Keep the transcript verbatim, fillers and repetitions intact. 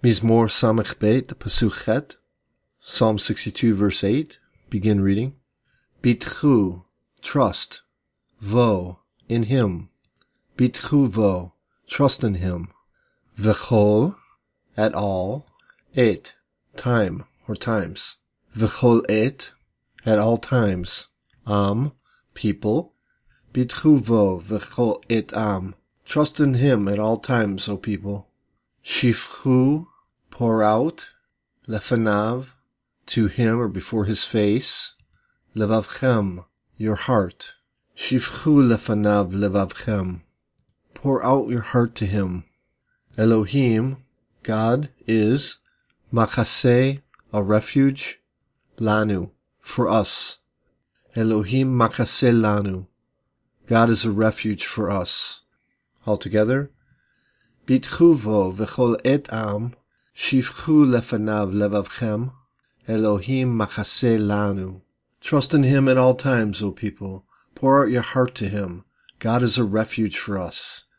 Mizmor Samech Bet, Pasuk Chet, Psalm sixty-two, verse eight. Begin reading. Bitchu, trust. Vo, in him. Bitchu vo, trust in him. V'chol, at all. Et, time, or times. V'chol et, at all times. Am, people. Bitchu vo, v'chol et am. Trust in him at all times, O people. Shifchu, pour out. Lefanav, to him or before his face. Levavchem, your heart. Shifchu lefanav levavchem. Pour out your heart to him. Elohim, God, is Machaseh, a refuge. Lanu, for us. Elohim Machaseh lanu. God is a refuge for us. Altogether. Bitchu vo v'chol et am. Shifchu lefanav levavchem. Elohim Machaseh lanu. Trust in him at all times, O people. Pour out your heart to him. God is a refuge for us.